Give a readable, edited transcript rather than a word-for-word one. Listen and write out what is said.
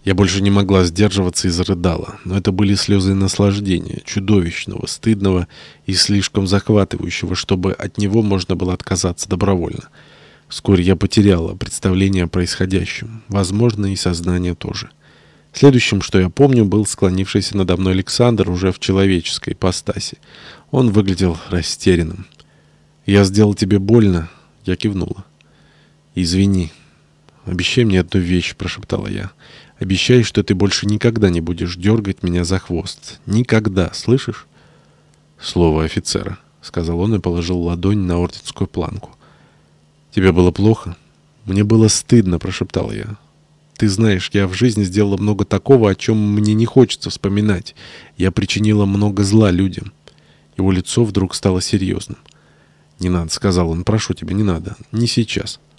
Я больше не могла сдерживаться и зарыдала, но это были слезы наслаждения, чудовищного, стыдного и слишком захватывающего, чтобы от него можно было отказаться добровольно. Вскоре я потеряла представление о происходящем, возможно, и сознание тоже. Следующим, что я помню, был склонившийся надо мной Александр уже в человеческой ипостаси. Он выглядел растерянным. «Я сделал тебе больно?» Я кивнула. «Извини. Обещай мне одну вещь», — прошептала я. «Обещай, что ты больше никогда не будешь дергать меня за хвост. Никогда, слышишь?» «Слово офицера», — сказал он и положил ладонь на орденскую планку. «Тебе было плохо?» «Мне было стыдно», — прошептал я. «Ты знаешь, я в жизни сделала много такого, о чем мне не хочется вспоминать. Я причинила много зла людям». Его лицо вдруг стало серьезным. «Не надо», — сказал он, — «прошу тебя, не надо. Не сейчас».